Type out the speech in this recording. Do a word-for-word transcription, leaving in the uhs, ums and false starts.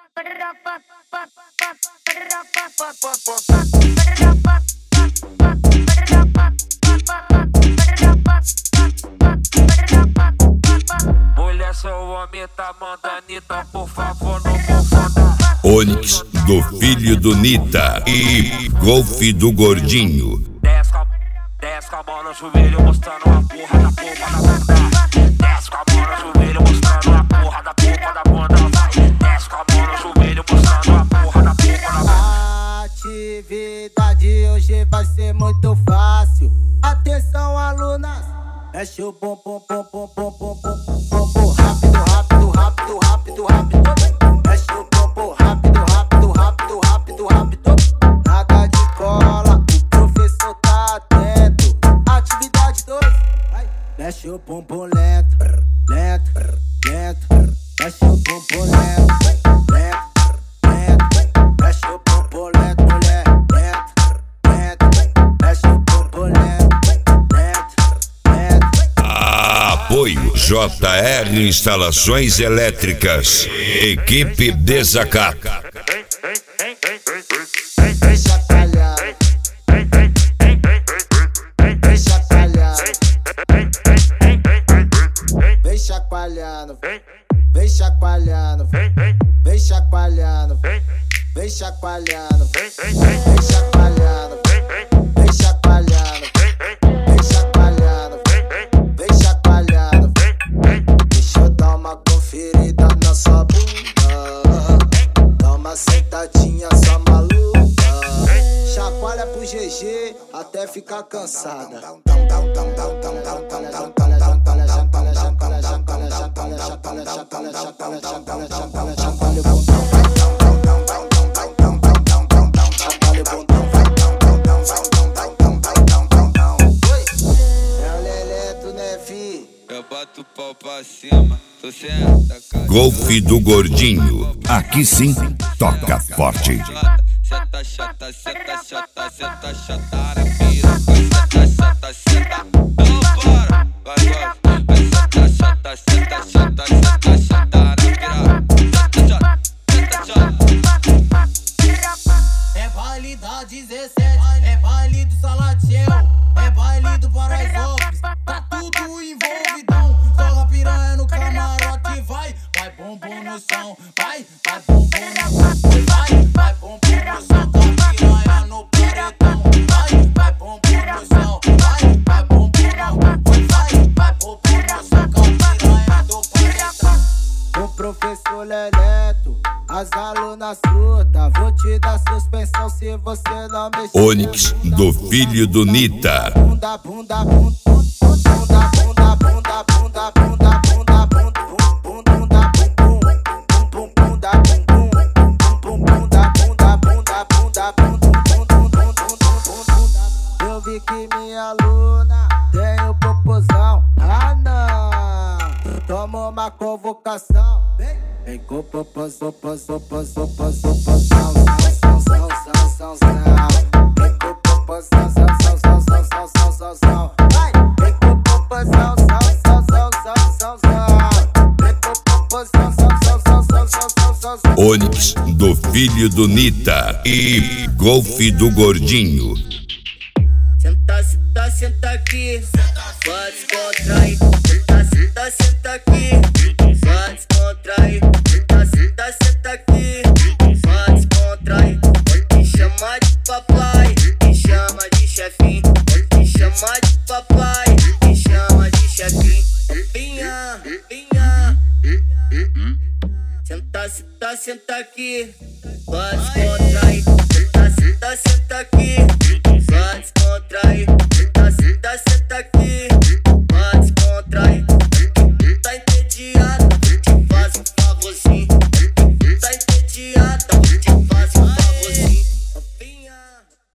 Mulher, seu homem tá mandando, então por favor não confonda. Onix do filho do Nita e Golf do Gordinho. Desce com a, desce com a mão no joelho mostrando a porra da polpa da bunda. Desce com a mão no joelho mostrando a porra da polpa da bunda. Vai, desce com a mão no joelho mostrando a porra da polpa da bunda. Atividade hoje vai ser muito fácil. Atenção, alunas. Mexe o bom, bom, bom, bom, bom, bom, bom, bom, bom, rápido, rápido, rápido, rápido, rápido. Mexe o bom, bom, rápido, rápido, rápido, rápido, rápido. Nada de cola, o professor tá atento. Atividade dois. Mexe o bumbum lento, lento, lento. Mexe o bumbum lento, lento, lento. Mexe o bumbum lento, mulher, lento, lento. Mexe o bumbum lento, lento, lento. Apoio J R Instalações Elétricas. Equipe Desacato. Vem chacoalhar, vem chacoalhar, vem chacoalhando, vem chacoalhando, vem chacoalhando, vem chacoalhando, vem chacoalhando, vem chacoalhando, vem chacoalhando, vem chacoalhando. Deixa eu dar uma conferida na sua bunda, dá uma sentadinha só maluca, chacoalha pro G G até ficar cansada. Eu bato o pau pra cima, tô senta, cara. Golf do Gordinho. Aqui sim, toca forte. Senta, chata, senta, chata, senta, chata, na piroca. Senta, chata, senta, não para. Vai, vai, vai, senta, chata, senta, chata, senta, chata, na piroca. Senta, chata, senta, chata. É baile da dezessete, é baile do Salatiel, é baile do Paraisópolis, tá tudo envolvidão. Joga piranha no camarote, vai, vai bumbum no chão, vai, vai bumbum no chão, vai, vai bumbum no chão, com a piranha no paredão, vai, vai bumbum no chão, vai, vai bumbum no chão, vai, vai bumbum no chão, com a piranha do paredão. O professor Leleto, as alunas surtas, vou te dar suspensão se você não mexer. Onix do filho do Nita. Bunda, bunda, bunda, bunda, bunda, bunda, bunda, bunda, bunda, bunda, bunda, bunda, bunda, bunda, bunda, bunda. Eu vi que minha aluna tem o popozão. Ah não, toma uma convocação. Vem com popozão, popozão, popozão, popozão, popozão, popozão, popozão. Vem com popozão, popozão, popozão, popozão. Vai, vem com popozão, popozão, popozão, popozão. Vem com popozão, popozão, popozão, popozão. Onix do filho do Nita e Golf do Gordinho. Senta, senta, senta aqui, pode descontrair. Senta, senta, senta aqui, pode descontrair. Senta, senta, senta aqui, pode descontrair. Pode te chamar de papai, me chama de chefinho. Pode te chamar de papai, me chama de chefinho. Pinha, pinha. Senta, senta, senta aqui, pode